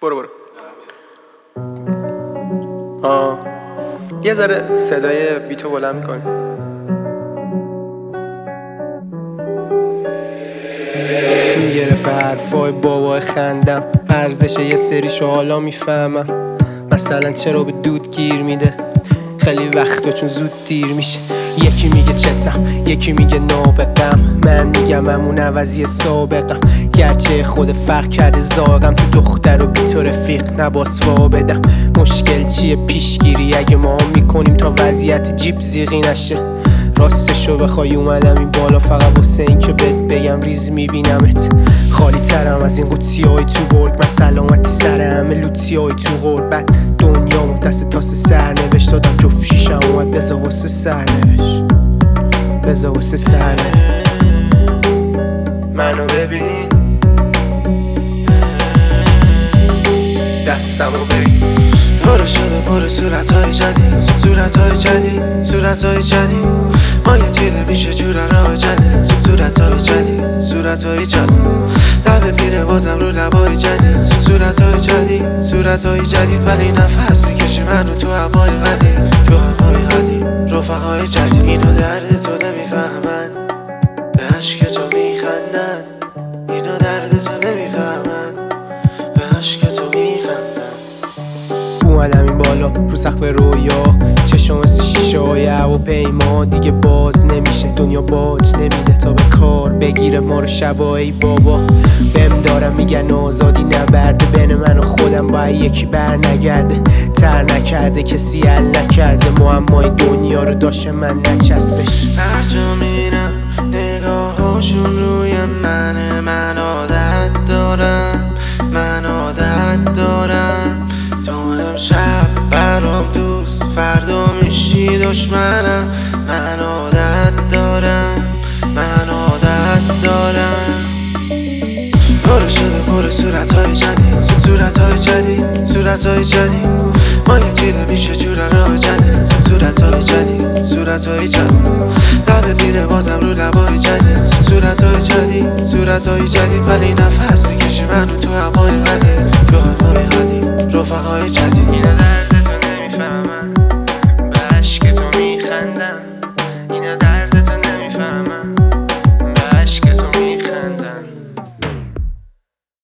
برو یه ذره صدای بیتو بلند میکنی. میگرفت حرفای بابای خندم، ارزش یه سریشو حالا میفهمم. مثلا چرا به دود گیر میده خیلی وقتا چون زود دیر میشه. یکی میگه چتم، یکی میگه نابغم، من میگم همون عوضی سابقم. گرچه خود فرق کرده زاغم، تو دختر و بی تو رفیق نباس بدم. مشکل چیه پیشگیری اگه ما میکنیم تا وضعیت جیب زیغی نشه. راستشو بخوای اومدم این بالا فقط واسه این که بهت بگم ریز میبینمت. خالی ترم از این قوطی های تو برگ، من سلامتی سر همه لوتی های تو غربت. دنیا دست تاس سرنوشت دادم، جفت شیشم اومد بزا واسه سرنوشت، بزا واسه سرنوشت. منو ببین، دستمو ببین. پاره شده پر صورتهای جدید، صورتهای جدید، صورتهای جدید. ما یه تیره میشه جور راه جدید، صورتهای جدید، صورتهای جدید. لب پیره بازم رو لبای جدید، صورتهای جدید، صورتهای جدید. ولی نفس میکشی منو تو هوای قدیم، تو هوای قدیم. رفقای جدید اینو درد تو نمیفهمن، به عشق تو میخندن. اینو درد تو نمیفهمن، به عشق تو میخندن. اومدم این بالا رو سقف رویا، چشم مثل شیشه های هواپیما. دیگه باز نمیشه، دنیا باج نمیده تا به کار بگیره ما رو شبایی. بابا بهم دارم میگن آزادی نبرده، بین من و خودم باید یکی بر نگرده. تر نکرده کسی حل نکرده، معمای دنیا رو داشته من نچسبش. هر جا میرم نگاهاشون روی منه، من عادت دارم، من عادت دارم. تو امشب برام دوست، فردا میشی دشمنم. من عادت دارم، من عادت دارم. پاره شده پر صورتهای جدید، صورتهای جدید، صورتهای جدید. ما یه تیره میشه جور راه جدید، صورتهای جدید، صورتهای جدید. لب پیره بازم رو لبای جدید، صورتهای جدید، صورتهای جدید. ولی نفس میکشی منو تو هوای قدیم.